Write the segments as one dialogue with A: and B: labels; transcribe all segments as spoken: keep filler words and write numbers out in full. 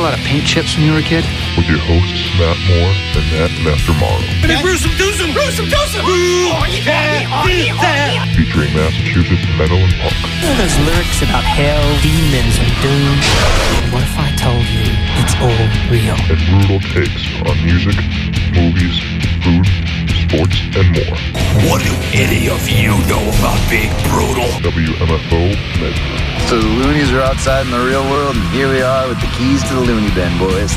A: a lot of paint chips when you were a kid?
B: With your hosts, Matt Moore and Matt Master Morrow.
C: Hey, Bruce, do some, Bruce, do some.
B: Featuring Massachusetts metal and punk.
D: All those lyrics about hell, demons, and doom. What if I told you it's all real?
B: And brutal takes on music, movies, food, sports, and more.
E: What do any of you know about being brutal?
B: W M F O Medford.
F: So the loonies are outside in the real world, and here we are with the keys to the loony bin, boys.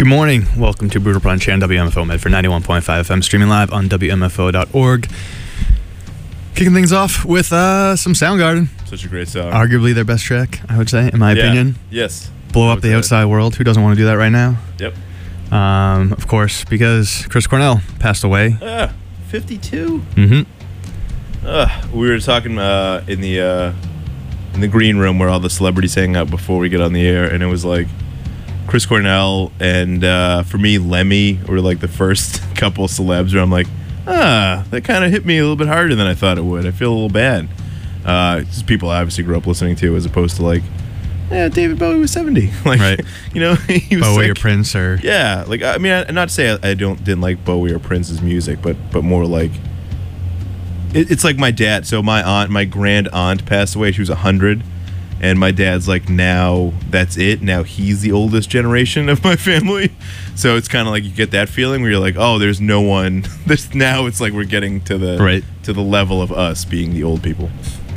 A: Good morning. Welcome to Brutal Brunch on W M F O Medford ninety-one point five F M, streaming live on W M F O dot org. Kicking things off with uh, some Soundgarden.
G: Such a great song.
A: Arguably their best track, I would say, in my
G: yeah.
A: opinion.
G: Yes.
A: Blow Up the Outside World. Who doesn't want to do that right now?
G: Yep.
A: Um, of course, because Chris Cornell passed away.
G: Ah, fifty-two.
A: Mm-hmm.
G: Uh, we were talking uh, in the uh, in the green room where all the celebrities hang out before we get on the air, and it was like Chris Cornell and uh, for me, Lemmy were like the first couple celebs where I'm like, ah, that kind of hit me a little bit harder than I thought it would. I feel a little bad. Uh, just people I obviously grew up listening to, as opposed to like, yeah, David Bowie was seventy. Like,
A: right.
G: You know, he was
A: Bowie
G: like,
A: or Prince or
G: yeah, like I mean, I, not to say I, I don't didn't like Bowie or Prince's music, but but more like it, it's like my dad. So my aunt, my grand aunt passed away. She was a hundred. And my dad's like, now that's it. Now he's the oldest generation of my family. So it's kind of like you get that feeling where you're like, oh, there's no one. This now it's like we're getting to the
A: right.
G: to the level of us being the old people.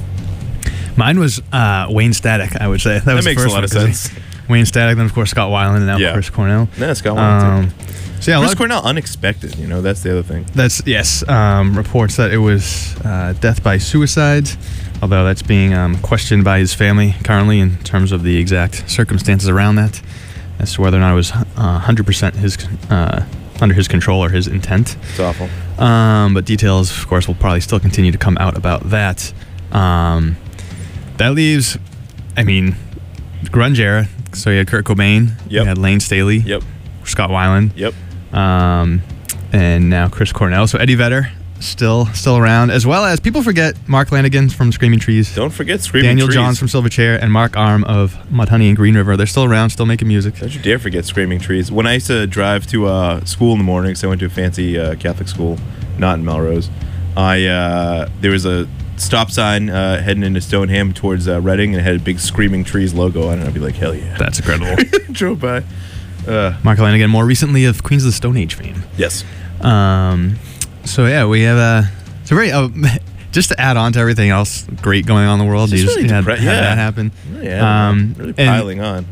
A: Mine was uh, Wayne Static, I would say. That,
G: That
A: was
G: makes
A: the
G: a
A: first
G: lot of
A: one,
G: sense.
A: Wayne Static, then of course Scott Weiland, and now
G: Yeah.
A: Chris Cornell.
G: Yeah, Scott Weiland
A: Um,
G: too.
A: so yeah, a lot
G: Chris
A: of-
G: Cornell, unexpected. You know, that's the other thing.
A: That's yes. Um, reports that it was uh, death by suicide, although that's being um, questioned by his family currently in terms of the exact circumstances around that, as to whether or not it was uh, one hundred percent his uh, under his control or his intent.
G: It's awful.
A: Um, but details, of course, will probably still continue to come out about that. Um, that leaves, I mean, grunge era. So you had Kurt Cobain,
G: Yep.
A: you had Lane Staley,
G: Yep.
A: Scott Weiland.
G: Yep.
A: Um, and now Chris Cornell. So Eddie Vedder still still around, as well as people forget Mark Lanigan from Screaming Trees,
G: Don't forget Screaming
A: Daniel
G: Trees.
A: Johns from Silverchair, and Mark Arm of Mudhoney and Green River. They're still around, still making music.
G: Don't you dare forget Screaming Trees. When I used to drive to uh, school in the mornings, I went to a fancy uh, Catholic school, not in Melrose. I uh, there was a stop sign uh, heading into Stoneham towards uh, Reading, and it had a big Screaming Trees logo on it. I'd be like, hell yeah.
A: That's incredible.
G: Drove by. Uh,
A: Mark Lanigan, more recently of Queens of the Stone Age fame.
G: yes.
A: Um, so yeah, we have a. It's a very uh, just to add on to everything else great going on in the world.
G: It's
A: You
G: just
A: just
G: really
A: had,
G: depre-
A: had
G: yeah.
A: that happen.
G: Yeah.
A: Um,
G: really
A: and-
G: piling on.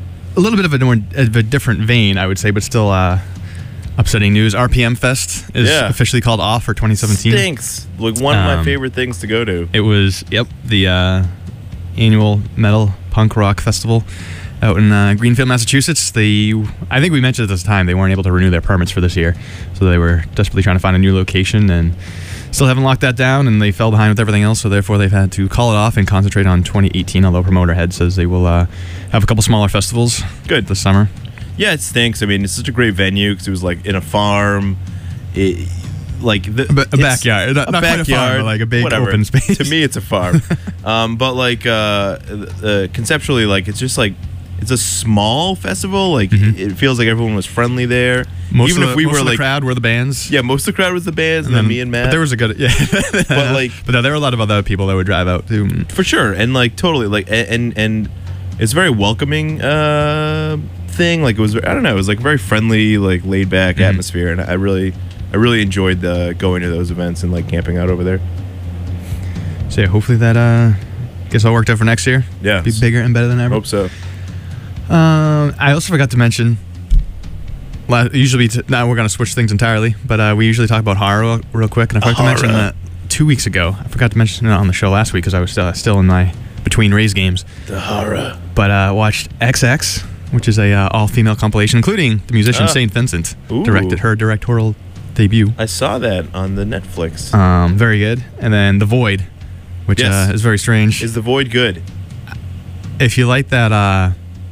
A: A little bit of a, more, of a different vein, I would say, but still uh, upsetting news. R P M Fest is
G: Yeah.
A: officially called off for twenty seventeen.
G: Stinks. Like one of my
A: Um,
G: favorite things to go to.
A: It was, yep, the uh, annual metal punk rock festival out in uh, Greenfield, Massachusetts. They, I think we mentioned at this time, they weren't able to renew their permits for this year, so they were desperately trying to find a new location and still haven't locked that down, and they fell behind with everything else, so therefore they've had to call it off and concentrate on twenty eighteen, although Promoter Head says they will uh, have a couple smaller festivals
G: Good.
A: this summer.
G: Yeah, it stinks. I mean, it's such a great venue because it was like in a farm. It, like the,
A: A, ba- a
G: it's-
A: backyard. Not,
G: a
A: not quite a farm,
G: backyard,
A: but like a big
G: whatever.
A: open space.
G: To me, it's a farm. um, but like uh, uh, conceptually, like it's just like it's a small festival. Like it feels like everyone was friendly there.
A: Mm-hmm. Most
G: Even
A: of
G: if
A: the,
G: we
A: most
G: were
A: of the
G: like,
A: crowd were the bands.
G: yeah, most of the crowd was the bands, and, then me and Matt.
A: But there was a good, yeah.
G: But, like-
A: but no, there were a lot of other people that would drive out too.
G: for sure, and like totally, like a- and and it's a very welcoming uh, thing. Like it was, I don't know, it was like very friendly, like laid back
A: Mm-hmm.
G: atmosphere, and I really, I really enjoyed the going to those events and like camping out over there.
A: So yeah, hopefully that uh, gets all worked out for next year.
G: Yeah,
A: Be bigger and better than ever.
G: Hope so.
A: Um, I also forgot to mention. la- Usually, t- now we're gonna switch things entirely, but uh, we usually talk about horror real, real quick, and I forgot to mention
G: Horror.
A: that two weeks ago. I forgot to mention it on the show last week because I was still, still in my between Rays games.
G: The horror.
A: But uh, watched X X, which is a uh, all-female compilation, including the musician
G: Ah.
A: Saint Vincent,
G: Ooh.
A: directed her directorial debut.
G: I saw that on the Netflix.
A: Um, very good. And then The Void, which
G: Yes.
A: uh, is very strange.
G: Is The Void good?
A: If you like that uh,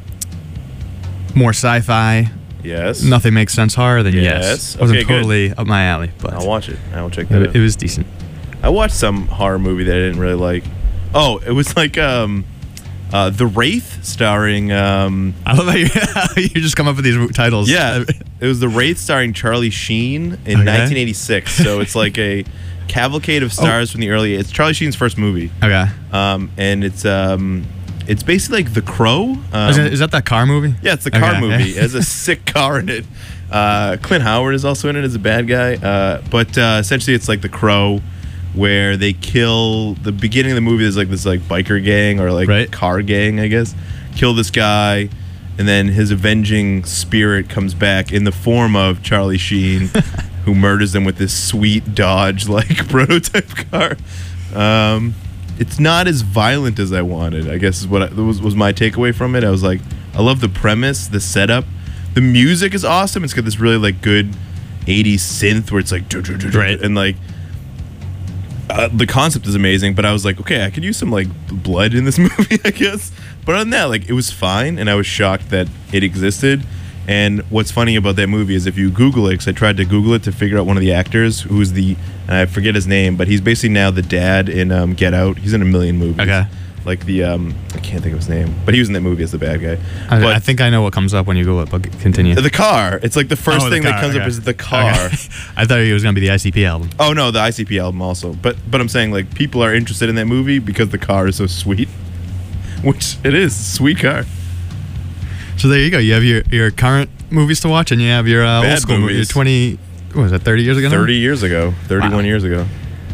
A: more sci-fi,
G: Yes.
A: nothing makes sense horror, then yes.
G: Yes.
A: It wasn't
G: Okay, good.
A: totally up my alley, but
G: I'll watch it. I will check that
A: it,
G: out.
A: it was decent.
G: I watched some horror movie that I didn't really like. Oh, it was like um, uh, The Wraith, starring. Um,
A: I love how you, you just come up with these titles.
G: yeah, it was The Wraith, starring Charlie Sheen in
A: Okay.
G: nineteen eighty-six. So it's like a cavalcade of stars from the early. It's Charlie Sheen's first movie,
A: Okay.
G: um, and it's um, it's basically like The Crow. Um,
A: is, that, is that that car movie?
G: Yeah, it's the car
A: Okay.
G: movie. It has a sick car in it. Uh, Clint Howard is also in it as a bad guy. Uh, but uh, essentially, it's like The Crow, where they kill. The beginning of the movie is like this like biker gang or like
A: Right.
G: car gang, I guess. Kill this guy, and then his avenging spirit comes back in the form of Charlie Sheen, who murders them with this sweet Dodge like prototype car. Um, it's not as violent as I wanted, I guess is what I, was was my takeaway from it. I was like, I love the premise, the setup, the music is awesome. It's got this really like good eighties synth where it's like
A: Right.
G: and like uh, the concept is amazing. But I was like, okay, I could use some like blood in this movie, I guess. But other than that, like, it was fine, and I was shocked that it existed. And what's funny about that movie is if you Google it, because I tried to Google it to figure out one of the actors who's the, and I forget his name, but he's basically now the dad in um, Get Out. He's in a million movies.
A: Okay.
G: Like the, um, I can't think of his name, but he was in that movie as the bad guy.
A: I,
G: but
A: I think I know what comes up when you Google it, but continue.
G: the car, it's like the first
A: Oh, the
G: thing that
A: car,
G: comes up
A: okay.
G: is the car.
A: Okay. I thought it was going to be the I C P album.
G: Oh no, the I C P album also. But but I'm saying like people are interested in that movie because the car is so sweet, which it is, sweet car.
A: So there you go. You have your, your current movies to watch, and you have your uh,
G: Bad
A: old school movies.
G: movies.
A: Your twenty, what was that, thirty years ago now?
G: Thirty years ago, thirty-one
A: Wow.
G: years ago.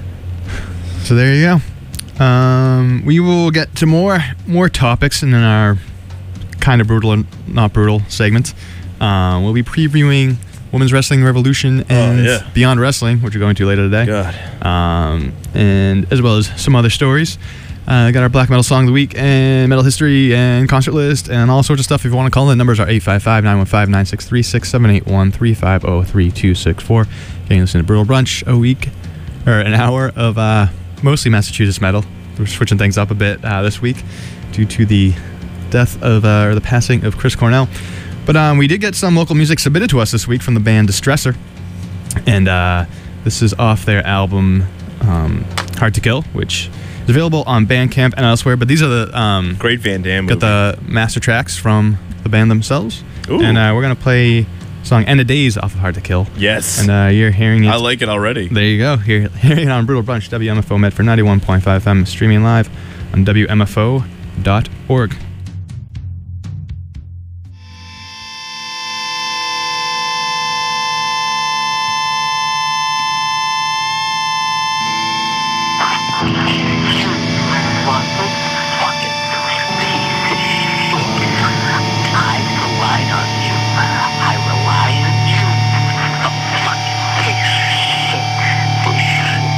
A: So there you go. Um, we will get to more more topics in our kind of brutal and not brutal segment. Um, we'll be previewing Women's Wrestling Revolution and
G: yeah.
A: Beyond Wrestling, which we're going to later today.
G: God.
A: Um, and as well as some other stories. Uh, got our black metal song of the week and metal history and concert list and all sorts of stuff. If you want to call, the numbers are eight five five, nine one five, nine six three six, seven eight one, three five zero, three two six four. Getting to listen to Brutal Brunch a week, or an hour of uh, mostly Massachusetts metal. We're switching things up a bit uh, this week due to the death of, uh, or the passing of Chris Cornell. But um, we did get some local music submitted to us this week from the band Distressor. And uh, this is off their album um, Hard to Kill, which is available on Bandcamp and elsewhere. But these are the um,
G: Great Van Damme
A: got
G: movie.
A: the master tracks from the band themselves.
G: Ooh.
A: And uh, we're gonna play the song "End of Days" off of Hard to Kill.
G: Yes.
A: And uh, you're hearing it.
G: I like it already.
A: There you go. You're hearing it on Brutal Brunch, W M F O Medford ninety-one point five F M, streaming live on W M F O dot org.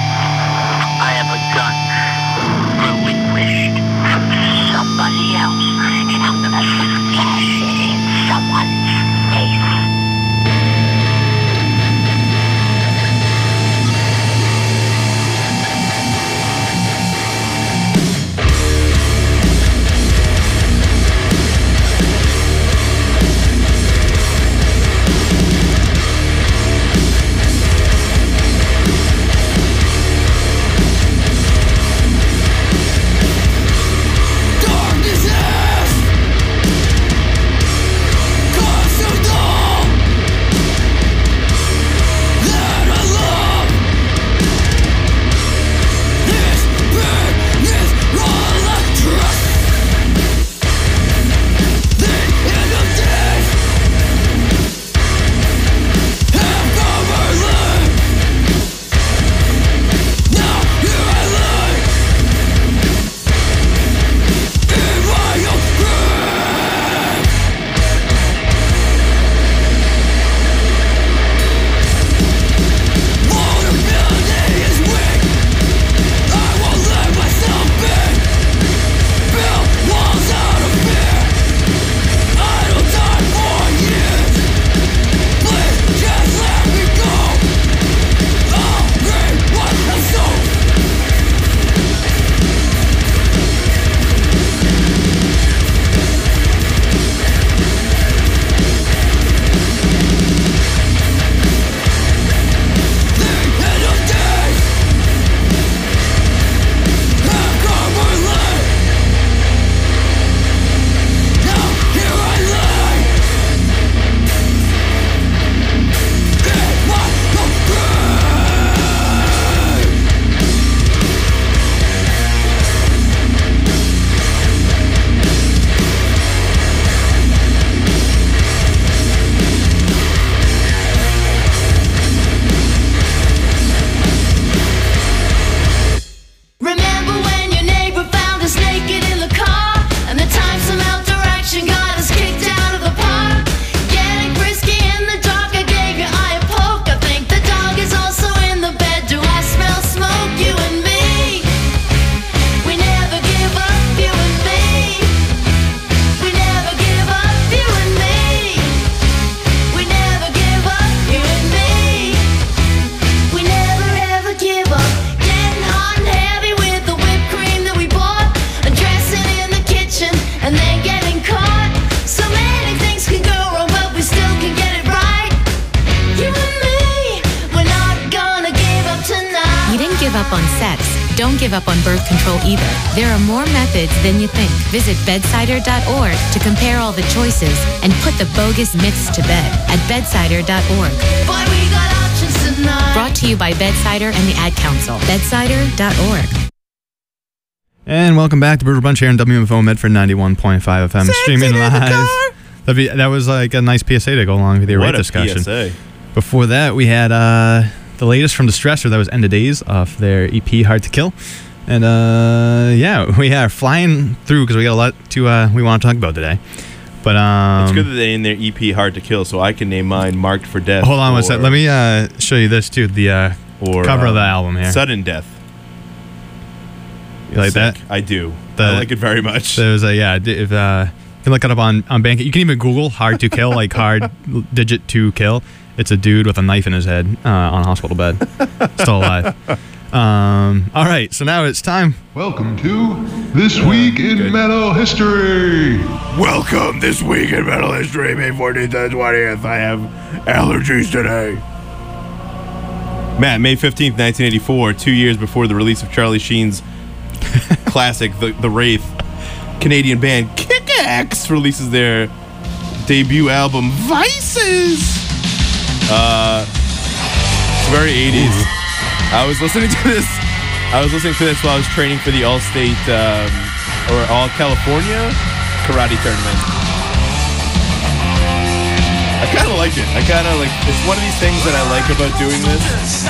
H: I have a gun relinquished from somebody else. don't give up on birth control either. There are more methods than you think. Visit bedsider dot org to compare all the choices and put the bogus myths to bed at bedsider dot org.
C: Boy, we got options tonight.
H: Brought to you by Bedsider and the Ad Council. bedsider dot org.
A: And welcome back to Brewer Bunch here on W M F O Medford ninety-one point five F M, streaming live. That'd be, that was like a nice P S A to go along with your
G: What
A: rate
G: a
A: discussion.
G: P S A.
A: Before that, we had uh, the latest from Distressor. That was End of Days off their E P Hard to Kill. And uh, yeah, we are flying through because we got a lot to uh, we want to talk about today. But um,
G: It's good that they named their E P Hard to Kill, so I can name mine Marked for Death.
A: hold on one
G: or-
A: second. Let me uh, show you this too. The uh,
G: or,
A: cover of the
G: um,
A: album here.
G: Sudden Death.
A: You like
G: Sick.
A: that?
G: I do.
A: The-
G: I like it very much.
A: There's a yeah. d- If uh, you can look it up on on Bandcamp. You can even Google "hard to kill," like hard digit to kill. It's a dude with a knife in his head uh, on a hospital bed, still alive. Um, all right, so now it's time.
B: Welcome to This Week in
G: good.
B: Metal History.
E: Welcome this week in Metal History, May fourteenth and twentieth. I have allergies today.
G: Matt, May fifteenth, nineteen eighty-four, two years before the release of Charlie Sheen's classic, the, the Wraith, Canadian band Kick-Axe releases their debut album, Vices. Uh, it's very eighties. I was listening to this. I was listening to this while I was training for the All-State um, or All-California karate tournament. I kind of like it. I kind of like. It's one of these things that I like about doing this.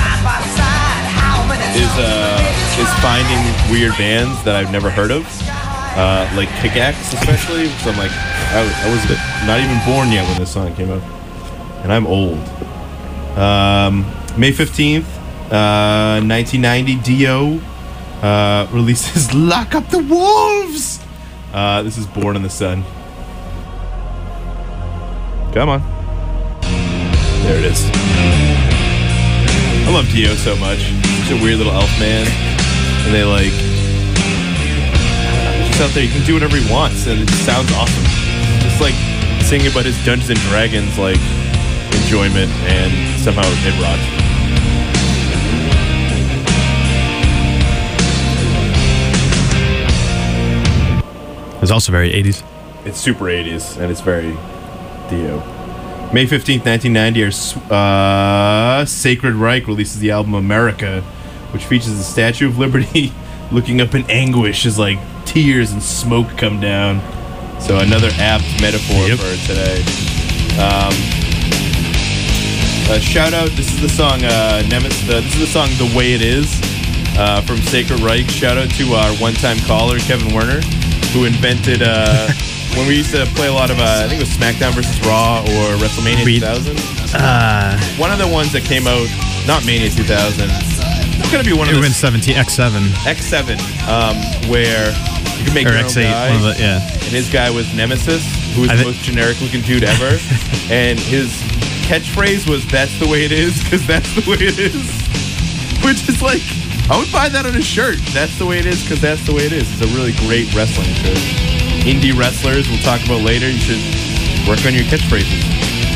G: Is uh is finding weird bands that I've never heard of, uh, like Kick-Axe especially. So I'm like, I, I was not even born yet when this song came out, and I'm old. Um, May fifteenth, uh, nineteen ninety, Dio uh, releases "Lock Up the Wolves." Uh, this is "Born in the Sun." Come on, there it is. I love Dio so much. Such a weird little elf man, and they like he's just out there. He can do whatever he wants, and it sounds awesome. Just like singing about his Dungeons and Dragons like enjoyment, and somehow it rocks.
A: It's also very eighties.
G: It's super eighties, and it's very Dio. May fifteenth, nineteen ninety, our uh, Sacred Reich releases the album America, which features the Statue of Liberty looking up in anguish as like tears and smoke come down. So another apt metaphor
A: Yep.
G: for today. Um, uh, shout out, this is the song uh, Nemesis, uh, this is the song The Way It Is uh, from Sacred Reich. Shout out to our one-time caller, Kevin Werner, who invented... Uh, when we used to play a lot of, uh, I think it was SmackDown versus Raw or WrestleMania
A: We-
G: two thousand.
A: Uh,
G: One of the ones that came out, not Mania two thousand. It's gonna be one
A: it
G: of
A: would
G: the
A: have been seventeen X seven
G: X seven, um, where you can make
A: or
G: your
A: X
G: own
A: eight.
G: guy.
A: One of the, yeah.
G: And his guy was Nemesis, who was
A: I
G: the
A: thi-
G: most generic looking dude ever. And his catchphrase was "That's the way it is," because that's the way it is. Which is like, I would buy that on a shirt. That's the way it is, because that's the way it is. It's a really great wrestling shirt. Indie wrestlers we'll talk about later. You should work on your catchphrases.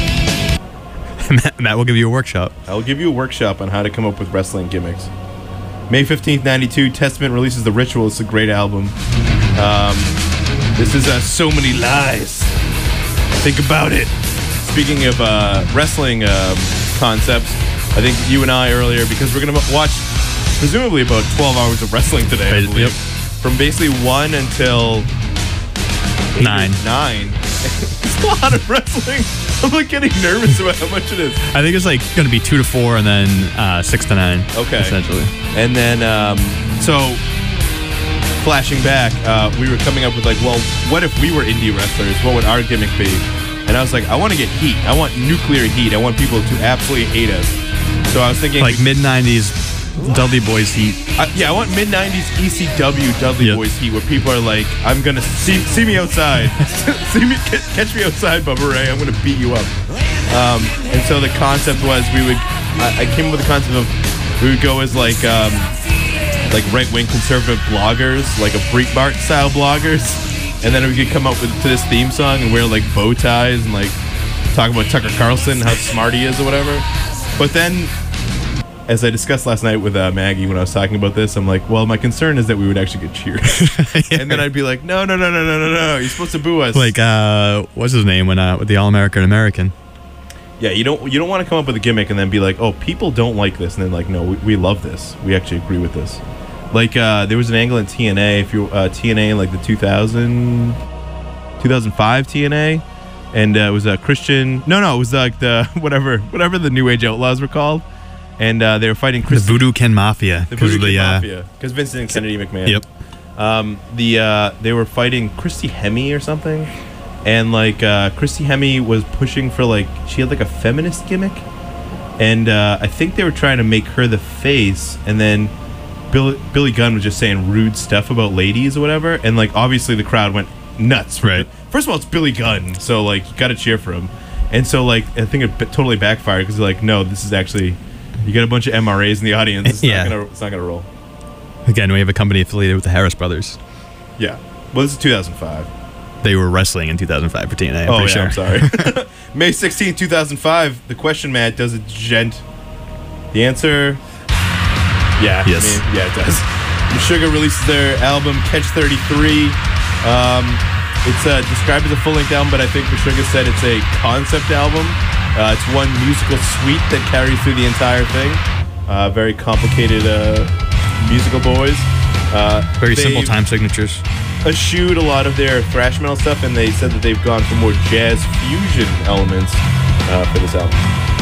A: Matt, Matt will give you a workshop.
G: I'll give you a workshop on how to come up with wrestling gimmicks. May fifteenth, ninety-two, Testament releases The Ritual. It's a great album. Um, this is uh, So Many Lies. Think about it. Speaking of uh, wrestling um, concepts, I think you and I earlier, because we're going to watch presumably about twelve hours of wrestling today, I
A: Right,
G: believe.
A: yep.
G: From basically one until eight or
A: Nine.
G: Nine. It's a lot of wrestling. I'm like getting nervous about how much it is.
A: I think it's like going to be two to four and then uh, six to nine.
G: Okay.
A: Essentially.
G: And then, um, so flashing back, uh, we were coming up with like, well, what if we were indie wrestlers? What would our gimmick be? And I was like, I want to get heat. I want nuclear heat. I want people to absolutely hate us. So I was thinking,
A: Like mid nineties Dudley Boys heat.
G: I, yeah, I want mid nineties E C W Dudley
A: Yep.
G: Boys heat, where people are like, I'm gonna see see me outside, see me ca- catch me outside, Bubba Ray. I'm gonna beat you up. Um, and so the concept was we would. I, I came up with the concept of we would go as like um, like right wing conservative bloggers, like a Breitbart style bloggers, and then we could come up with to this theme song and wear like bow ties and like talk about Tucker Carlson, how smart he is or whatever. But then as I discussed last night with uh, Maggie when I was talking about this, I'm like, well, my concern is that we would actually get cheered.
A: Yeah.
G: And then I'd be like, no, no, no, no, no, no, no. You're supposed to boo us.
A: Like, uh, what's his name when uh, with the All American American?
G: Yeah, you don't you don't want to come up with a gimmick and then be like, oh, people don't like this, and then like, no, we, we love this. We actually agree with this. Like, uh, there was an angle in T N A, if you uh, T N A in like the two thousand, two thousand five T N A, and uh, it was a uh, Christian. No, no, it was like the whatever whatever the New Age Outlaws were called, and uh, they were fighting
A: The
G: Christi-
A: Voodoo Ken Mafia.
G: the Voodoo Kid
A: uh,
G: Mafia, because Vincent and Kennedy McMahon.
A: Yep.
G: Um, the uh, they were fighting Christy Hemme or something, and like uh, Christy Hemme was pushing for like she had like a feminist gimmick, and uh, I think they were trying to make her the face, and then Bill, Billy Gunn was just saying rude stuff about ladies or whatever, and like obviously the crowd went nuts.
A: Right.
G: First of all, it's Billy Gunn, so like you got to cheer for him, and so like I think it b- totally backfired because they're like, no, this is actually you got a bunch of M R As in the audience. It's
A: Yeah.
G: not gonna it's not gonna roll.
A: Again, we have a company affiliated with the Harris Brothers.
G: Yeah. Well, this is two thousand five.
A: They were wrestling in two thousand five for T N A. I'm
G: Oh,
A: pretty
G: yeah,
A: sure.
G: I'm sorry. May sixteenth, two thousand five. The question, Matt, does it gent? The answer, yeah.
A: Yes.
G: I mean, yeah, it does. Meshuggah releases their album, Catch thirty-three. Um, it's uh, described as a full-length album, but I think Meshuggah said it's a concept album. Uh, it's one musical suite that carries through the entire thing. Uh, very complicated uh, musical boys. Uh,
A: Very
G: they
A: simple time signatures.
G: eschewed a lot of their thrash metal stuff, and they said that they've gone for more jazz fusion elements uh, for this album.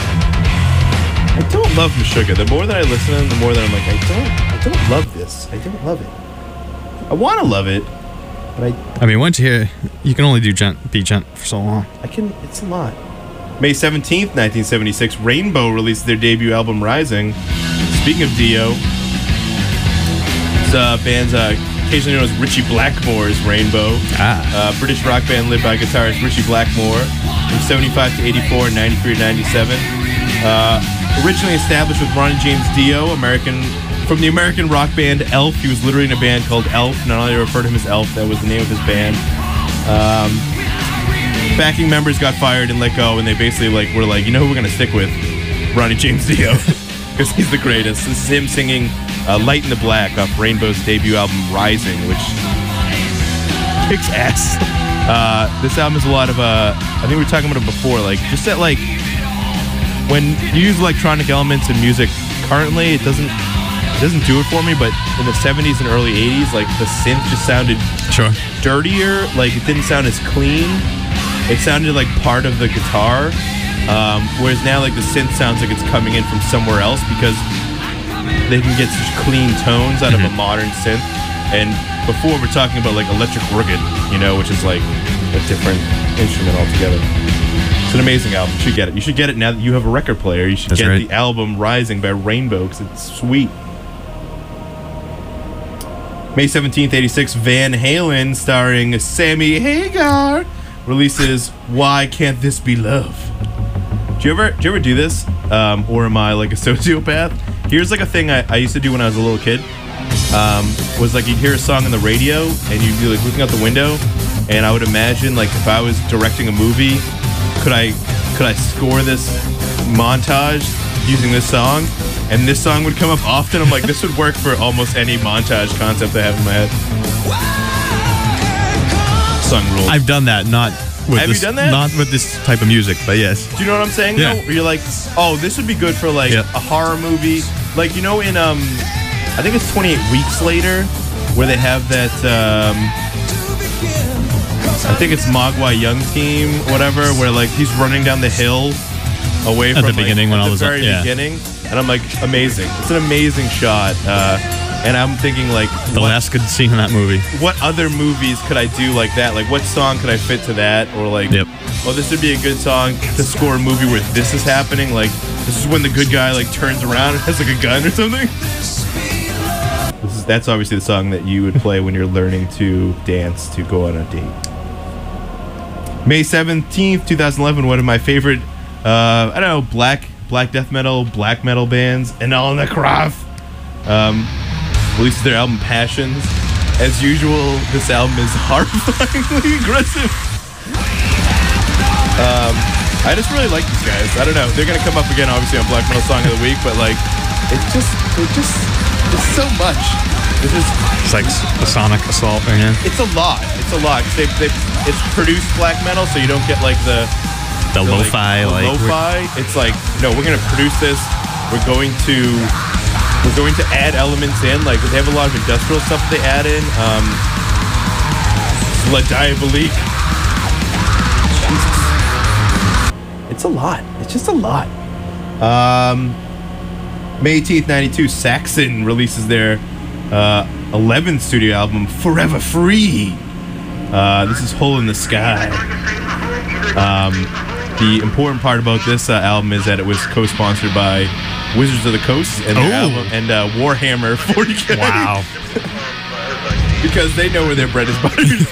G: I don't love Meshuggah. The more that I listen to them, the more that I'm like, I don't, I don't love this. I don't love it. I want to love it, but I,
A: I mean, once you hear, you can only do gent, be gent for so long.
G: I can. It's a lot. May seventeenth, nineteen seventy-six, Rainbow released their debut album, Rising. Speaking of Dio, this uh, band's uh, occasionally known as Richie Blackmore's Rainbow.
A: Ah.
G: Uh, British rock band led by guitarist Richie Blackmore from seventy-five to eighty-four and ninety-three to ninety-seven. Uh, originally established with Ronnie James Dio, American from the American rock band Elf. He was literally in a band called Elf. Not only referred to him as Elf, that was the name of his band. Um, backing members got fired and let go, and they basically like were like, you know who we're gonna stick with? Ronnie James Dio, because he's the greatest. This is him singing uh, "Light in the Black" off Rainbow's debut album Rising, which kicks ass. Uh, this album is a lot of uh, I think we were talking about it before, like just that like when you use electronic elements in music currently, it doesn't it doesn't do it for me. But in the seventies and early eighties, like the synth just sounded
A: Sure.
G: dirtier. Like it didn't sound as clean. It sounded like part of the guitar, um, whereas now like the synth sounds like it's coming in from somewhere else because they can get such clean tones out
A: Mm-hmm.
G: of a modern synth. And before we're talking about like electric organ, you know, which is like a different instrument altogether. It's an amazing album. You should get it. You should get it now that you have a record player. You should
A: That's
G: get
A: right.
G: the album Rising by Rainbow because it's sweet. May seventeenth, eighty-six, Van Halen, starring Sammy Hagar, releases Why Can't This Be Love? Do you ever do you ever do this? Um, or am I like a sociopath? Here's like a thing I, I used to do when I was a little kid. Um, was like you'd hear a song on the radio and you'd be like looking out the window, and I would imagine like if I was directing a movie, could I could I score this montage using this song? And this song would come up often. I'm like, this would work for almost any montage concept I have in my head. Song rules.
A: I've done that, not with
G: Have you
A: this,
G: done that?
A: not with this type of music, but yes.
G: Do you know what I'm saying?
A: Yeah.
G: Though? Where you're like, oh, this would be good for like
A: Yeah.
G: a horror movie. Like, you know, in um, I think it's twenty-eight Weeks Later, where they have that. Um, I think it's Mogwai Young Team, whatever, where like he's running down the hill away
A: At
G: from
A: the
G: like,
A: beginning when
G: at
A: all
G: the
A: was-
G: very
A: yeah.
G: beginning, and I'm like, amazing. It's an amazing shot. Uh, And I'm thinking, like,
A: The
G: what,
A: last good scene in that movie.
G: what other movies could I do like that? Like, what song could I fit to that? Or, like,
A: Yep.
G: oh, this would be a good song to score a movie where this is happening. Like, this is when the good guy, like, turns around and has, like, a gun or something. This is, that's obviously the song that you would play when you're learning to dance to go on a date. May seventeenth, twenty eleven, one of my favorite, uh, I don't know, black black death metal, black metal bands, Anal Necroth, um, releases their album Passions. As usual, this album is horrifyingly aggressive. Um, I just really like these guys. I don't know. They're going to come up again, obviously, on Black Metal Song of the Week, but, like, It's just, it just, it's so much. It's just,
A: It's like a sonic assault right now.
G: it's a lot. It's a lot. 'Cause They, they, it's produced black metal, so you don't get like the
A: The
G: the,
A: lo-fi,
G: the
A: like, we're-
G: lo-fi. It's like, no, we're gonna produce this. We're going to, we're going to add elements in. Like they have a lot of industrial stuff they add in. Um, La Diabolique. Jesus. It's a lot. It's just a lot. Um, May eighteenth, ninety-two, Saxon releases their uh, eleventh studio album, Forever Free. Uh, this is Hole in the Sky. Um, the important part about this uh, album is that it was co-sponsored by Wizards of the Coast and their
A: Oh.
G: album and uh, Warhammer forty K.
A: Wow.
G: Because they know where their bread is buttered.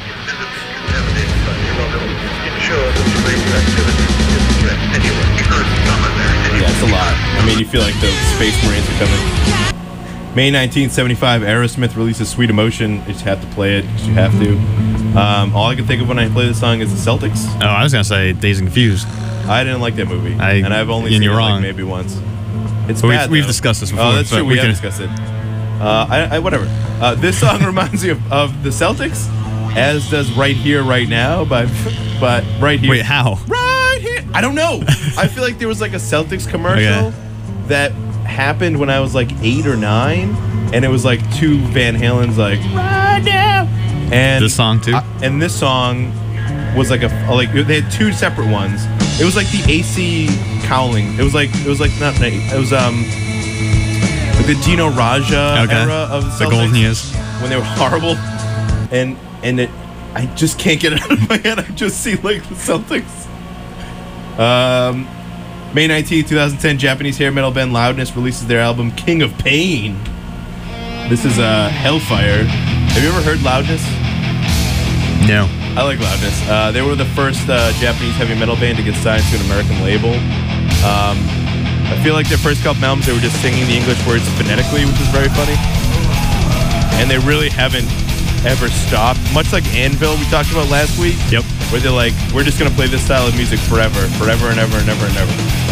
G: Yeah, it's a lot. I mean, you feel like the Space Marines are coming. May nineteenth, seventy-five, Aerosmith releases Sweet Emotion. You just have to play it because you have to. Um, all I can think of when I play this song is the Celtics.
A: Oh, I was gonna say Dazed and Confused.
G: I didn't like that movie,
A: I-
G: and I've only
A: and
G: seen
A: you're
G: it
A: wrong.
G: like maybe once. It's
A: We've-
G: bad.
A: we've
G: though.
A: discussed this before,
G: Oh, that's
A: but
G: true. We,
A: we
G: have
A: can-
G: discussed it. Uh, I, I, whatever. Uh, this song reminds me of, of the Celtics, as does "Right Here, Right Now." But but right here.
A: Wait, how?
G: Right here. I don't know. I feel like there was like a Celtics commercial
A: Okay.
G: that happened when I was like eight or nine, and it was like two Van Halen's like right now. And
A: This song, too?
G: I- and this song was like a like they had two separate ones. It was like the A C Cowling. It was like it was like not it was um like the Dino Raja
A: Okay.
G: era of the
A: The
G: Celtics
A: golden years.
G: when they were horrible, and and it I just can't get it out of my head. I just see like the Celtics. Um, May nineteenth, twenty ten, Japanese hair metal band Loudness releases their album King of Pain. This is uh, Hellfire. Have you ever heard Loudness?
A: No.
G: I like Loudness. Uh, they were the first uh, Japanese heavy metal band to get signed to an American label. Um, I feel like their first couple albums, they were just singing the English words phonetically, which is very funny. And they really haven't ever stopped. Much like Anvil we talked about last week.
A: Yep.
G: Where they're like, we're just going to play this style of music forever. Forever and ever and ever and ever.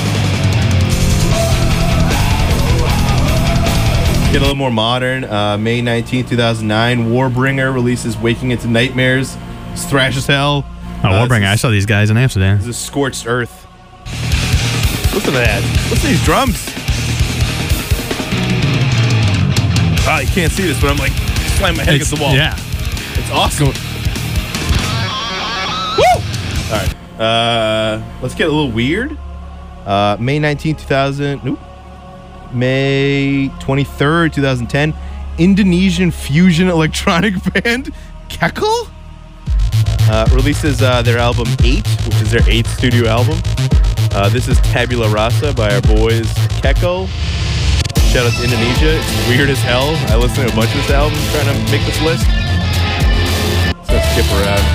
G: Get a little more modern. Uh, May nineteenth, two thousand nine, Warbringer releases Waking Into Nightmares. It's thrash as hell.
A: Oh, Warbringer. I saw these guys in Amsterdam.
G: This is Scorched Earth. Listen to that. Listen to these drums. Ah, you can't see this, but I'm like slamming my head
A: It's-
G: against the wall.
A: Yeah.
G: It's awesome. Woo! All right. Uh, let's get a little weird. Uh, May nineteenth, two thousand. Nope. May twenty-third, twenty ten. Indonesian fusion electronic band Kekel uh, releases uh, their album eight, which is their eighth studio album. Uh, this is Tabula Rasa by our boys Kekel. Shout out to Indonesia. It's weird as hell. I listened to a bunch of this album trying to make this list. So let's skip around.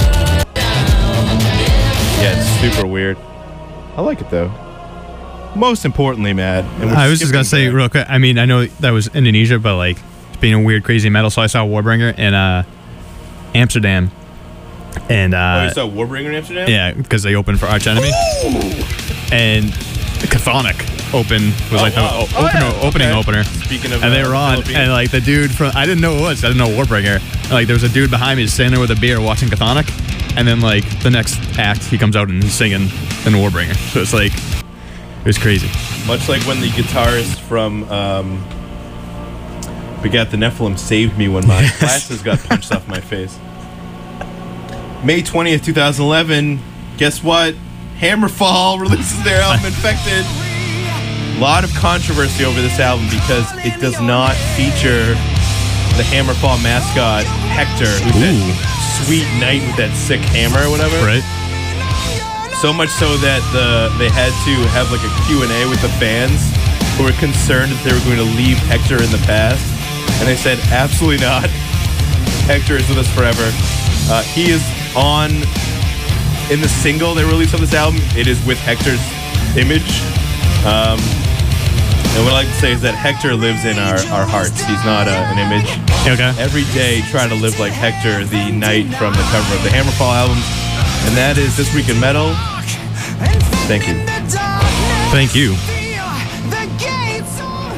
G: Yeah, it's super weird. I like it though. Most importantly, Matt. and we're
A: I was just gonna say
G: skipping
A: real quick. I mean, I know that was Indonesia, but like being a weird, crazy metal, so I saw Warbringer in uh, Amsterdam, and
G: Oh,
A: uh,
G: you saw Warbringer in Amsterdam?
A: yeah, because they opened for Arch Enemy, and Chthonic open was like the
G: wow.
A: o-
G: Oh,
A: opener,
G: yeah.
A: opening
G: Okay.
A: opener.
G: Speaking of,
A: and they
G: uh,
A: were on,
G: Philippines.
A: and like the dude from I didn't know who it was. I didn't know Warbringer. And, like there was a dude behind me just standing there with a beer watching Chthonic, and then like the next act he comes out and he's singing in Warbringer. So it's like it was crazy.
G: Much like when the guitarist from um, Begat the Nephilim saved me when my
A: Yes.
G: glasses got punched off my face. May twentieth, twenty eleven. Guess what? Hammerfall releases their album Infected. A lot of controversy over this album because it does not feature the Hammerfall mascot, Hector, who's that sweet knight with that sick hammer or whatever.
A: Right.
G: So much so that the they had to have like a Q and A with the fans who were concerned that they were going to leave Hector in the past. And they said, absolutely not. Hector is with us forever. Uh, he is on, in the single they released on this album, it is with Hector's image. Um, and what I like to say is that Hector lives in our, our hearts. He's not uh, an image.
A: Okay.
G: Every day try to live like Hector, the knight from the cover of the Hammerfall albums. And that is This Week in Metal. Thank you.
A: Thank you.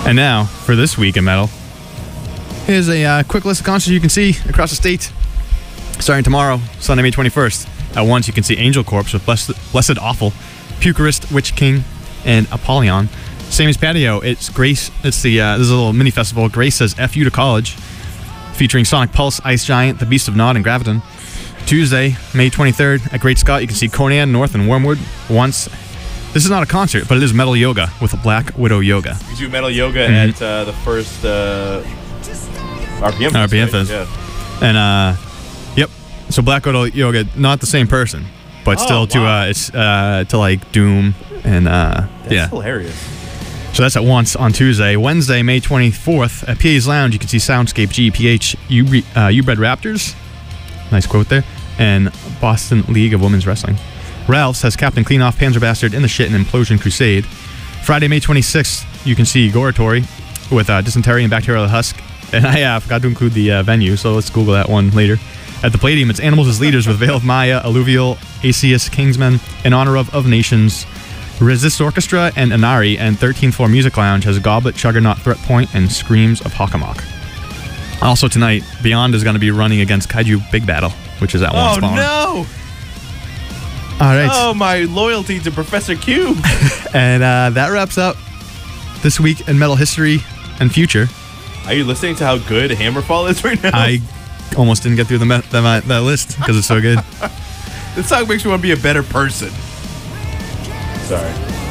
A: And now, for this week in metal, here's a uh, quick list of concerts you can see across the state. Starting tomorrow, Sunday, May twenty-first. At once, you can see Angel Corpse with Blessed, Blessed Awful, Pukerist, Witch King, and Apollyon. Sammy's Patio, it's Grace. It's the uh, this is a little mini festival. Grace says F you to college, featuring Sonic Pulse, Ice Giant, The Beast of Nod, and Graviton. Tuesday, May twenty-third, at Great Scott, you can see Conan, North, and Wormwood. Once, this is not a concert, but it is metal yoga with Black Widow Yoga.
G: You do metal yoga
A: Mhm.
G: at uh, the first uh, R P M Fest.
A: R P M
G: right?
A: Fest.
G: Yeah.
A: And uh, yep. So Black Widow Yoga, not the same person, but
G: Oh,
A: still to
G: wow.
A: uh, it's uh, to like Doom and uh,
G: That's
A: yeah.
G: hilarious.
A: So that's at once on Tuesday. Wednesday, May twenty-fourth, at P A's Lounge, you can see Soundscape, G P H, U uh, U-Bred Raptors. Nice quote there. And Boston League of Women's Wrestling. Ralph's has Captain Cleanoff, Panzer Bastard, In the Shit, and Implosion Crusade. Friday, May twenty-sixth, you can see Goratory with uh, Dysentery and Bacterial Husk. And I uh, forgot to include the uh, venue, so let's Google that one later. At the Palladium, it's Animals as Leaders with Veil of Maya, Alluvial, Aseus, Kingsmen, In Honor of Of Nations, Resist Orchestra, and Inari. And thirteenth Floor Music Lounge has Goblet, Chuggernaut, Threat Point, and Screams of Hockamock. Also tonight, Beyond is going to be running against Kaiju Big Battle, which is at one
G: Oh
A: spawn.
G: no!
A: All right.
G: Oh, my loyalty to Professor Cube.
A: And uh, that wraps up this week in metal history and future.
G: Are you listening to how good Hammerfall is right now?
A: I almost didn't get through the, me- the my, that list because it's so good.
G: This song makes me want to be a better person. Sorry.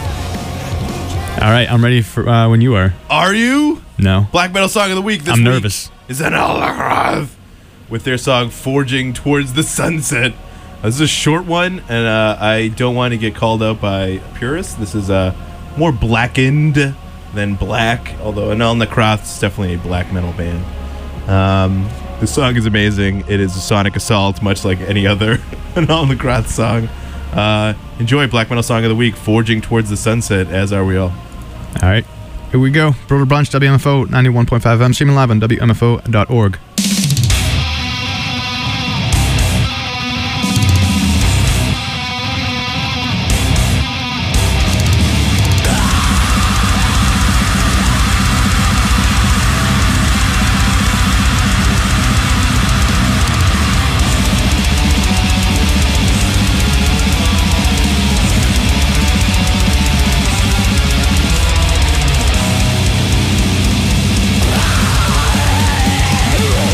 A: All right, I'm ready for uh, when you are.
G: Are you?
A: No.
G: Black Metal Song of the Week this
A: I'm
G: week
A: nervous.
G: is an Alarath with their song Forging Towards the Sunset. Uh, this is a short one, and uh, I don't want to get called out by purists. This is uh, more blackened than black, although Anal Necroth's definitely a black metal band. Um, the song is amazing. It is a sonic assault, much like any other Anal Necroth song. Uh, enjoy Black Metal Song of the Week, Forging Towards the Sunset, as are we all.
A: All right, here we go. Broder Brunch, W M F O ninety-one point five F M, streaming live on W M F O dot org.
C: Fire!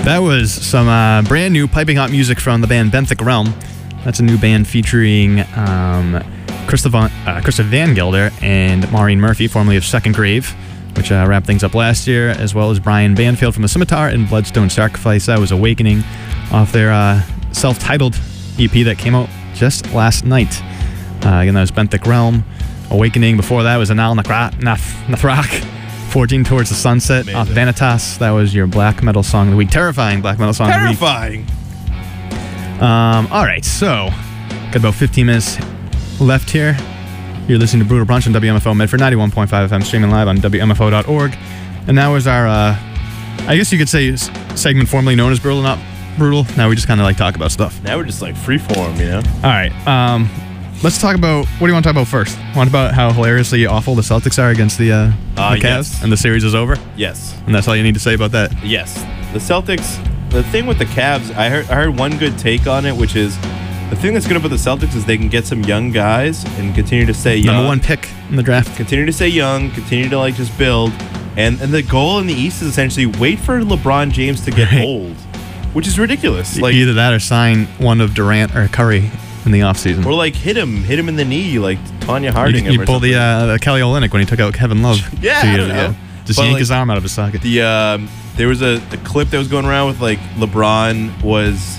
A: That was some uh, brand new piping hot music from the band Benthic Realm. That's a new band featuring um, Krista, Van, uh, Krista Van Gelder and Maureen Murphy, formerly of Second Grave, which uh, wrapped things up last year, as well as Brian Banfield from The Scimitar and Bloodstone Sacrifice. That was Awakening off their uh, self-titled E P that came out just last night. Uh, again, that was Benthic Realm. Awakening. Before that was Anal Nathrak. Nathrak. fourteen Towards the Sunset
G: Amazing.
A: off Vanitas. That was your black metal song of the week. Terrifying black metal song
G: Terrifying.
A: of the week. Um, all right, so got about fifteen minutes left here. You're listening to Brutal Brunch on W M F O Medford ninety-one point five F M, streaming live on W M F O dot org. And that was our, uh, I guess you could say, s- segment formerly known as Brutal, not Brutal. Now we just kind of like talk about stuff.
G: Now we're just like freeform, you know?
A: All right. Um, let's talk about, what do you want to talk about first? Want about how hilariously awful the Celtics are against the, uh,
G: Uh,
A: the Cavs?
G: yes.
A: And the series is over?
G: Yes.
A: And that's all you need to say about that?
G: Yes. The Celtics, the thing with the Cavs, I heard I heard one good take on it, which is the thing that's good about the Celtics is they can get some young guys and continue to stay young.
A: Number one pick in the draft.
G: Continue to stay young, continue to like just build. And and the goal in the East is essentially wait for LeBron James to get
A: Right.
G: old, which is ridiculous. Like
A: Either that or sign one of Durant or Curry in the offseason.
G: or like hit him, hit him in the knee, like Tanya Harding.
A: You,
G: him
A: you
G: or
A: pull the,
G: something.
A: uh, the Kelly Olynyk when he took out Kevin Love
G: Yeah,
A: two
G: I
A: years
G: don't
A: ago.
G: know.
A: Just
G: But,
A: yank
G: like,
A: his arm out of his socket.
G: The um, there was a, a clip that was going around with like LeBron was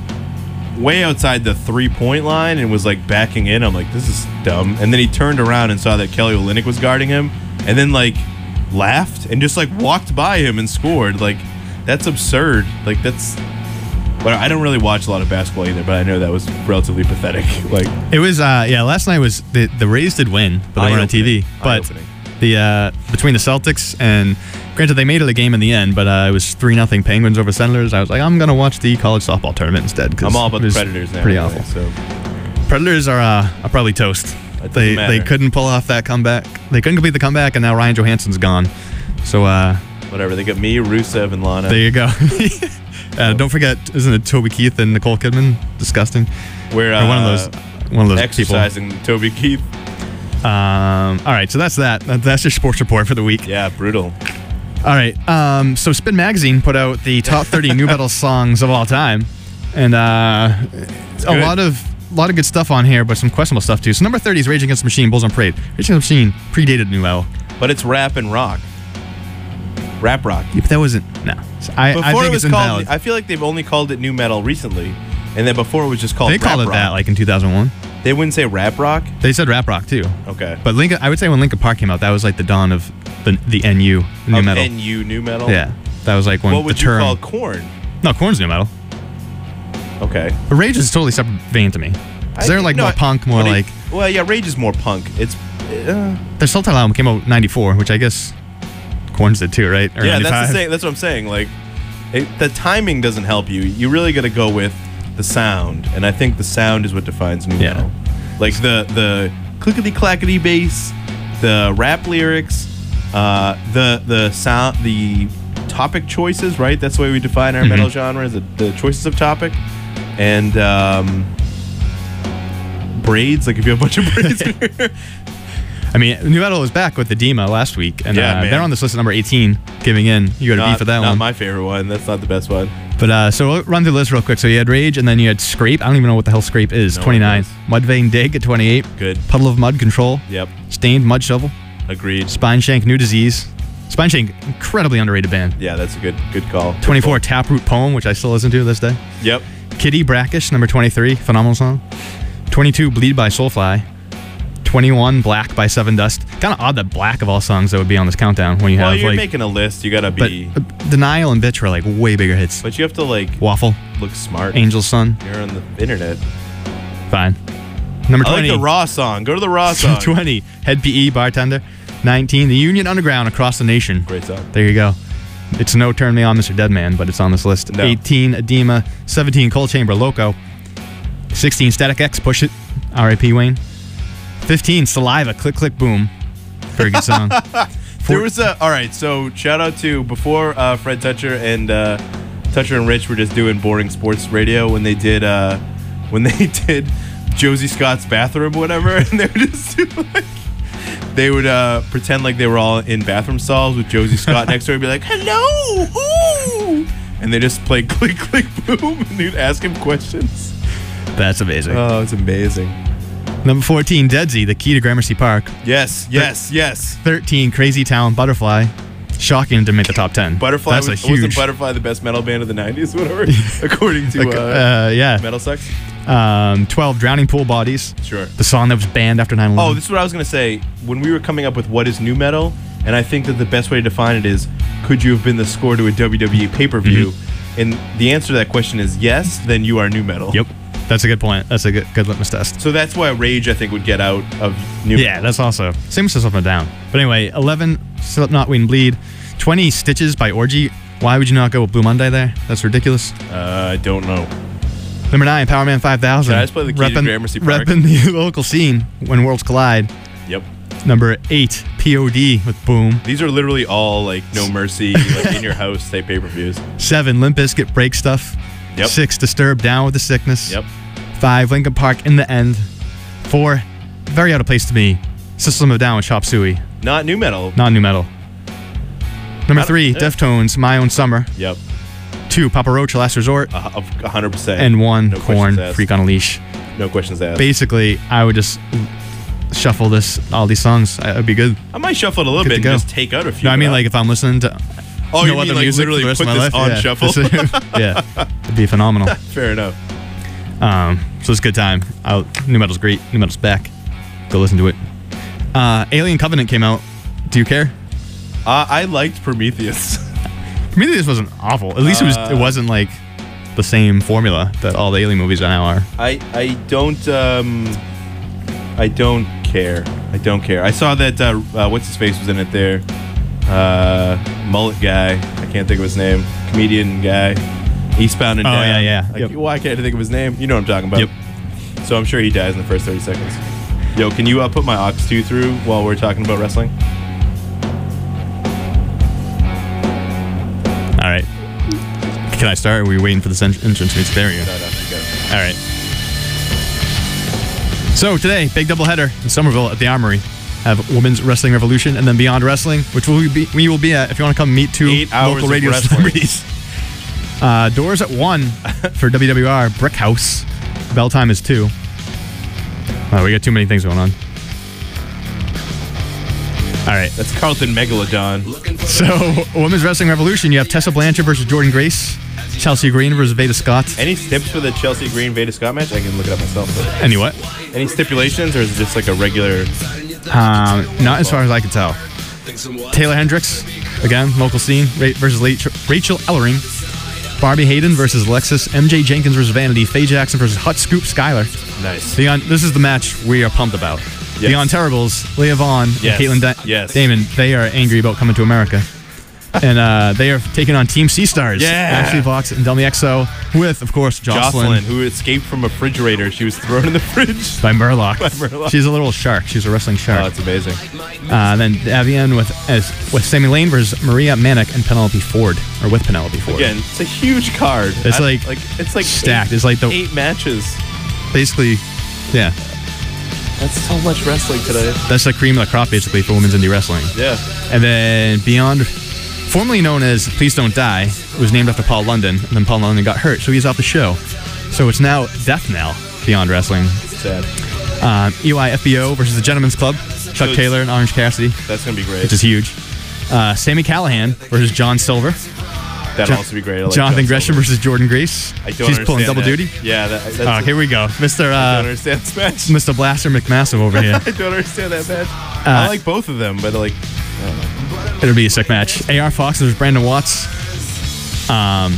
G: way outside the three point line and was like backing in. I'm like, this is dumb. And then he turned around and saw that Kelly Olynyk was guarding him, and then like laughed and just like walked by him and scored. Like that's absurd. Like that's. But I don't really watch a lot of basketball either. But I know that was relatively pathetic. Like
A: It was, uh, yeah, last night was, the, the Rays did win, but they weren't on T V.
G: Eye-opening.
A: But
G: Eye-opening.
A: the uh, between the Celtics and, granted, they made it a game in the end, but uh, it was three nothing Penguins over Senators. I was like, I'm going to watch the college softball tournament instead. 'Cause
G: I'm all about
A: it
G: the
A: was
G: Predators now.
A: Pretty
G: anyway,
A: awful.
G: So
A: Predators are, uh, are probably toast.
G: That
A: They
G: doesn't
A: they
G: matter.
A: couldn't pull off that comeback. They couldn't complete the comeback, and now Ryan Johansson's gone. So uh,
G: whatever. They got me, Rusev, and Lana.
A: there you go. uh, don't forget, isn't it Toby Keith and Nicole Kidman? Disgusting.
G: We're
A: Or one of
G: uh,
A: those one of those people.
G: exercising Toby Keith.
A: Um, all right, so that's that. That- That's your sports report for the week.
G: Yeah, brutal.
A: All right, um, so Spin Magazine put out the top thirty new metal songs of all time, and uh, a
G: good.
A: lot of a lot of good stuff on here, but some questionable stuff too. So number thirty is Rage Against the Machine, Bulls on Parade. Rage Against the Machine predated New Metal,
G: But it's rap and rock. Rap rock.
A: yeah, but that wasn't no. So I,
G: Before
A: I think
G: it was
A: it's
G: called,
A: invalid.
G: I feel like they've only called it new metal recently, and then before it was just called.
A: They
G: rap
A: called it
G: rock.
A: that like in two thousand one.
G: They wouldn't say rap rock.
A: They said rap rock too.
G: Okay.
A: But Lincoln, I would say when Linkin Park came out, that was like the dawn of the the N U new
G: Of
A: metal.
G: N U new metal.
A: Yeah, that was like when
G: What
A: the
G: would you
A: term.
G: call corn?
A: No, Korn's new metal.
G: Okay.
A: But Rage is a totally separate vein to me. 'Cause they're like
G: no,
A: more punk, more
G: what do you-
A: like
G: Well, yeah, Rage is more punk. It's. Uh,
A: their self-titled album came out in ninety-four, which I guess Korn's did too, right? Or
G: yeah, that's
A: ninety-five.
G: the same. That's what I'm saying. Like, it, the timing doesn't help you. You really got to go with the sound, and I think the sound is what defines new
A: Yeah.
G: metal. Like the the clickety clackety bass, the rap lyrics, uh, the the sound, the topic choices. Right, that's the way we define our
A: Mhm.
G: metal genre: is the, the choices of topic, and um, braids. Like if you have a bunch of braids.
A: I mean, new metal was back with the Dema last week, and
G: Yeah,
A: uh,
G: man.
A: they're on this list at number eighteen, giving in. You got to
G: not,
A: beef with that
G: not
A: one.
G: my favorite one. That's not the best one.
A: But uh, so we'll run through the list real quick. So you had Rage, and then you had Scrape. I don't even know what the hell Scrape is.
G: No one
A: twenty-nine.
G: knows.
A: Mudvayne Dig at twenty-eight.
G: Good.
A: Puddle of Mud Control.
G: Yep.
A: Stained Mud Shovel.
G: Agreed.
A: Spineshank New Disease. Spineshank, incredibly underrated band.
G: Yeah, that's a good good call. Good
A: twenty-four Taproot Poem, which I still listen to to this day.
G: call. Yep.
A: Kitty Brackish, number twenty-three, phenomenal song. twenty-two, Bleed by Soulfly. twenty-one, Black by Seven Dust. Kind of odd that Black of all songs that would be on this countdown when you
G: Well,
A: have
G: you're
A: like.
G: making a list. You gotta
A: but
G: be.
A: uh, Denial and Bitch were like way bigger hits.
G: But you have to like
A: Waffle,
G: look smart.
A: Angel's Son,
G: You're on the internet.
A: fine. Number
G: I like
A: twenty,
G: the Raw song. Go to the Raw song.
A: twenty, Head P E Bartender. nineteen, The Union Underground Across the Nation.
G: Great song.
A: There you go. It's no Turn Me On, Mister Deadman, but it's on this list.
G: No.
A: eighteen, Edema. seventeen, Cold Chamber, Loco. sixteen, Static X, Push It. R I P Wayne. fifteen, Saliva, Click Click Boom. Very good song.
G: There was a. All right. So shout out to before uh, Fred Toucher and uh, Toucher and Rich were just doing boring sports radio when they did uh, when they did Josie Scott's bathroom, whatever, and they would just do like. They would uh, pretend like they were all in bathroom stalls with Josie Scott next to her and be like, hello, ooh. and they just play click, click, boom, and they'd ask him questions.
A: That's amazing.
G: Oh, it's amazing.
A: Number fourteen, Deadsy, The Key to Gramercy Park.
G: Yes, yes, yes.
A: thirteen, Crazy Town, Butterfly. Shocking to make the top ten.
G: Butterfly
A: That's
G: was,
A: a huge.
G: wasn't Butterfly the best metal band of the nineties, whatever, according to
A: Like,
G: uh,
A: uh, yeah.
G: Metal Sucks.
A: Um, twelve, Drowning Pool Bodies.
G: Sure.
A: The song that was banned after nine eleven.
G: Oh, this is what I was going to say. When we were coming up with what is new metal, and I think that the best way to define it is, could you have been the score to a W W E pay-per-view?
A: Mm-hmm.
G: And the answer to that question is yes, then you are new metal.
A: Yep. That's a good point. That's a good, good litmus test.
G: So that's why Rage, I think, would get out of new
A: Yeah,
G: metal.
A: that's also. Same with System of a Down. But anyway, eleven, Slipknot, We and Bleed. twenty, Stitches by Orgy. Why would you not go with Blue Monday there? That's ridiculous.
G: Uh, I don't know.
A: Number nine, Power Man five thousand.
G: Should I just play the Key to
A: Reppin'-
G: Gramercy Park?
A: Reppin' the local scene when worlds collide.
G: Yep.
A: Number eight, P O D with Boom.
G: These are literally all, like, No Mercy, like, in your house type pay-per-views.
A: Seven, Limp Bizkit, Break Stuff.
G: Yep.
A: Six, Disturbed, Down with the Sickness.
G: Yep.
A: Five, Linkin Park, In the End. Four, very out of place to me, System of a Down with Chop Suey.
G: Not new metal.
A: Not new metal. Number
G: Not-
A: three,
G: yeah.
A: Deftones, My Own Summer.
G: Yep.
A: Two, Papa Roach, Last Resort.
G: Uh, of one hundred percent.
A: And one,
G: No
A: Korn,
G: questions asked.
A: Freak on a Leash.
G: No questions asked.
A: Basically, I would just shuffle this, all these songs. It would be good.
G: I might shuffle it a little
A: Good
G: bit
A: to
G: and
A: go.
G: just take out a few.
A: No, I mean,
G: but
A: like, if I'm listening to
G: Oh,
A: no
G: you mean,
A: other
G: like,
A: music
G: literally
A: for the rest
G: put
A: of my
G: this
A: life,
G: on
A: yeah.
G: shuffle?
A: This- yeah, it'd be phenomenal.
G: Fair enough.
A: Um, so it's a good time. I'll, new metal's great. New metal's back. Go listen to it. Uh, Alien Covenant came out. Do you care?
G: Uh, I liked Prometheus.
A: Prometheus wasn't awful. At least it was.
G: Uh,
A: It wasn't like the same formula that all the Alien movies now are.
G: I I don't um I don't care. I don't care. I saw that uh, uh, what's his face was in it there. Uh, mullet guy. I can't think of his name. Comedian guy. Eastbound and
A: Oh,
G: Down.
A: yeah, yeah.
G: Like,
A: Yep.
G: Why can't I think of his name? You know what I'm talking about.
A: Yep.
G: So I'm sure he dies in the first thirty seconds. Yo, can you uh, put my Ox two through while we're talking about wrestling?
A: All right. Can I start? Or are we waiting for this en- entrance music? There you go.
G: No, no, you got it.
A: All right. So today, big doubleheader in Somerville at the Armory. Have Women's Wrestling Revolution and then Beyond Wrestling, which will be we will be at if you want to come meet two
G: Eight hours
A: local
G: of
A: radio
G: wrestling.
A: celebrities. Uh, doors at one for W W R Brick House. Bell time is two. Oh, we got too many things going on. All right.
G: That's Carlton Megalodon.
A: So, Women's Wrestling Revolution, you have Tessa Blanchard versus Jordan Grace, Chelsea Green versus Veda Scott.
G: Any tips for the Chelsea Green Veda Scott match? I can look it up myself. But
A: Any what?
G: any stipulations, or is it just like a regular?
A: Um, not as far as I can tell. Taylor Hendricks, again, local scene, Ra- versus Rach- Rachel Ellering. Barbie Hayden versus Alexis. M J Jenkins versus Vanity. Faye Jackson versus Hut Scoop Skyler.
G: Nice.
A: Beyond, this is the match we are pumped about.
G: Yes.
A: Beyond Terribles, Leah Vaughn,
G: Yes.
A: and Caitlin da-
G: Yes.
A: Damon, they are angry about coming to America. And uh, they are taking on Team Sea Stars.
G: Yeah.
A: Ashley Vox and Delmy X O with, of course, Jocelyn,
G: Jocelyn, who escaped from a refrigerator. She was thrown in the fridge.
A: by Murloc.
G: By Murloc.
A: She's a little shark. She's a wrestling
G: Oh,
A: shark.
G: that's amazing.
A: Uh, then Avian with as, with Sammy Lane versus Maria Manic and Penelope Ford, or with Penelope Ford.
G: Again, it's a huge card.
A: It's
G: I-
A: like
G: like it's like
A: stacked.
G: Eight,
A: It's like the-
G: eight matches.
A: Basically, yeah,
G: That's so much wrestling today.
A: that's the cream of the crop basically for women's indie wrestling.
G: Yeah.
A: And then Beyond, formerly known as Please Don't Die, was named after Paul London, and then Paul London got hurt, so he's off the show. So it's now Death Knell, Beyond Wrestling.
G: Sad.
A: Um, E Y F B O versus the Gentleman's Club, Chuck
G: it's-
A: Taylor and Orange Cassidy,
G: That's gonna be great.
A: which is huge. Uh, Sammy Callahan versus John Silver.
G: That'll
A: Jon-
G: also be great. I like
A: Jonathan
G: John
A: Gresham
G: Silver.
A: versus Jordan Grace.
G: I don't
A: She's pulling
G: understand
A: double
G: that.
A: duty.
G: Yeah, that, that's
A: Oh, here we go, Mister
G: I don't
A: Uh,
G: understand this match.
A: Mister Blaster McMassive over here.
G: I don't understand that match.
A: Uh,
G: I like both of them, but like,
A: It'll be a sick match. A R Fox versus Brandon Watts. Um,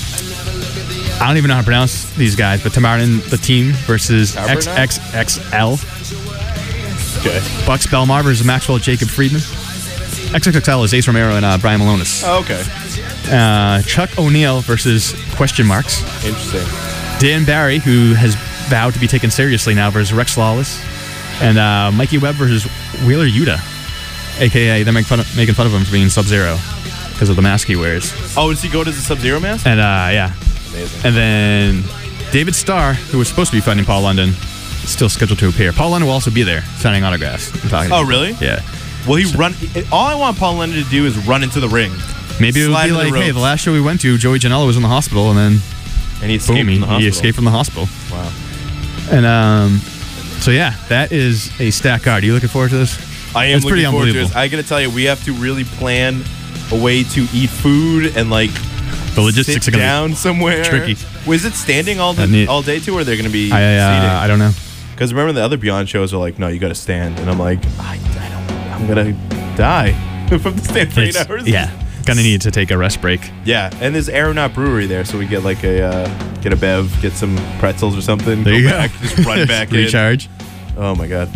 A: I don't even know how to pronounce these guys, but Tamarin the Team versus
G: Tabernacle?
A: X X X L.
G: okay.
A: Bucks Belmar versus Maxwell Jacob Friedman. X X X L is Ace Romero and uh, Brian Malonis.
G: Oh, okay.
A: Uh, Chuck O'Neal versus question marks.
G: Interesting.
A: Dan Barry, who has vowed to be taken seriously now, versus Rex Lawless. And uh, Mikey Webb versus Wheeler Yuta. A K A they're making fun of, making fun of him for being Sub-Zero because of the mask he wears.
G: Oh, does he go to the Sub-Zero mask?
A: And uh, yeah.
G: Amazing.
A: And then David Starr, who was supposed to be fighting Paul London, is still scheduled to appear. Paul London will also be there, signing autographs and talking. to
G: Oh,
A: people.
G: really?
A: Yeah.
G: Will he run? All I want Paul London to do is run into the ring.
A: Maybe it would
G: Slide
A: be
G: of the
A: like, hey,
G: ropes.
A: the last show we went to, Joey Janela was in the hospital, and then
G: And he escaped
A: boom, he,
G: from the hospital.
A: he escaped from the hospital.
G: Wow.
A: And um, so yeah, that is a stack card. Are you looking forward to this?
G: I am
A: It's
G: looking
A: pretty
G: forward to
A: unbelievable.
G: this. I gotta tell you, we have to really plan a way to eat food and like
A: The logistics
G: sit
A: are gonna be
G: down somewhere.
A: tricky.
G: Was it standing all the,
A: I need-
G: all day too, or are they gonna be
A: I
G: seating?
A: uh, I don't know.
G: Because remember the other Beyond shows are like, no, you got to stand, and I'm like, I, I don't, I'm gonna die if I'm to stand for eight
A: It's-
G: hours.
A: Yeah, gonna need to take a rest break.
G: yeah. And there's Aeronaut Brewery there, so we get like a uh, get a bev, get some pretzels or something.
A: There
G: go
A: you
G: back,
A: go.
G: just run back in.
A: Recharge.
G: Oh my god.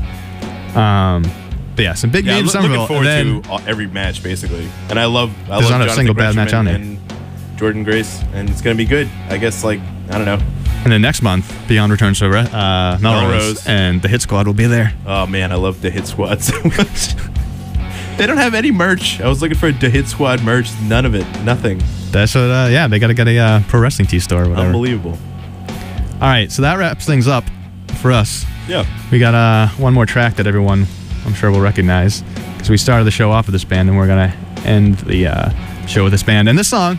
A: Um, but yeah, some big
G: Yeah, I'm
A: names.
G: loo-
A: Somerville.
G: looking forward
A: And then,
G: to all- every match basically, and I love. I
A: There's
G: love
A: not a
G: Jonathan
A: single bad match on there.
G: And Jordan Grace, and it's gonna be good. I guess like I don't know.
A: and then next month, Beyond returns to uh, Melrose,
G: Melrose.
A: and the Hit Squad will be there.
G: Oh man, I love the Hit Squad so much. They don't have any merch. I was looking for the Hit Squad merch. None of it. Nothing.
A: That's what. Uh, yeah, they got to get a uh, pro wrestling tee store or whatever.
G: Unbelievable.
A: All right, so that wraps things up for us.
G: Yeah.
A: We got uh, one more track that everyone, I'm sure, will recognize because we started the show off with this band, and we're gonna end the uh, show with this band. And this song,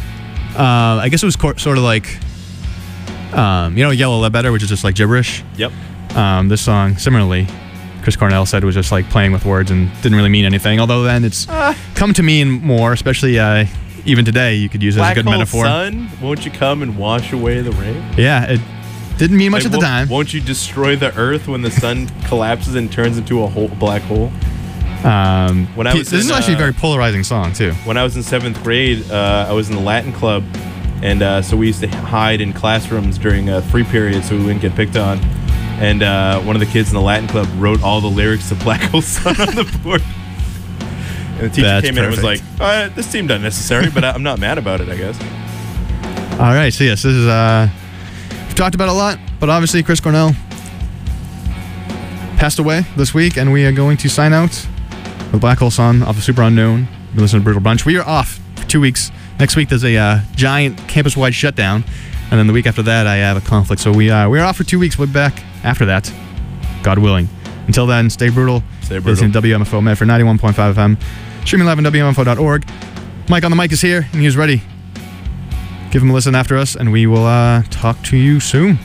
A: uh, I guess it was cor- sort of like, um, you know, Yellow Ledbetter, which is just like gibberish.
G: Yep.
A: Um, this song, similarly, Chris Cornell said was just like playing with words and didn't really mean anything. Although then it's come to mean more, especially uh, even today. You could use it as a
G: Black
A: good
G: hole
A: metaphor.
G: sun, won't you come and wash away the rain?
A: Yeah, it didn't mean much
G: Like,
A: at the
G: won't-
A: time.
G: Won't you destroy the earth when the sun collapses and turns into a whole black hole?
A: Um,
G: When I
A: Pete,
G: was
A: this
G: in,
A: is actually a
G: uh,
A: very polarizing song too.
G: When I was in seventh grade, uh, I was in the Latin club, and uh, so we used to hide in classrooms during a free period so we wouldn't get picked on. And uh, one of the kids in the Latin club wrote all the lyrics to Black Hole Sun on the board. And the teacher
A: That's
G: came in and was like,
A: perfect.
G: uh, this seemed unnecessary, but I'm not mad about it, I guess.
A: All right, so yes, this is uh, we've talked about it a lot, but obviously Chris Cornell passed away this week, and we are going to sign out with Black Hole Sun off of Super Unknown. You listen to Brutal Bunch. We are off for two weeks. Next week there's a uh, giant campus-wide shutdown, and then the week after that I have a conflict. So we uh, we are off for two weeks. We'll be back after that, God willing. Until then, stay brutal.
G: Stay brutal.
A: Listen to W M F O Medford ninety-one point five F M. Streaming live on W M F O dot org. Mike on the mic is here, and he's ready. Give him a listen after us, and we will uh, talk to you soon.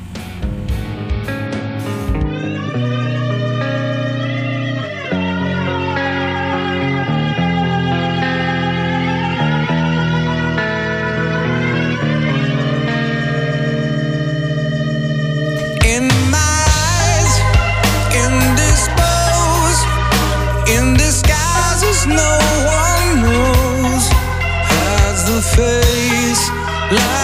I: In my eyes, indisposed, in disguises no one knows, has the face like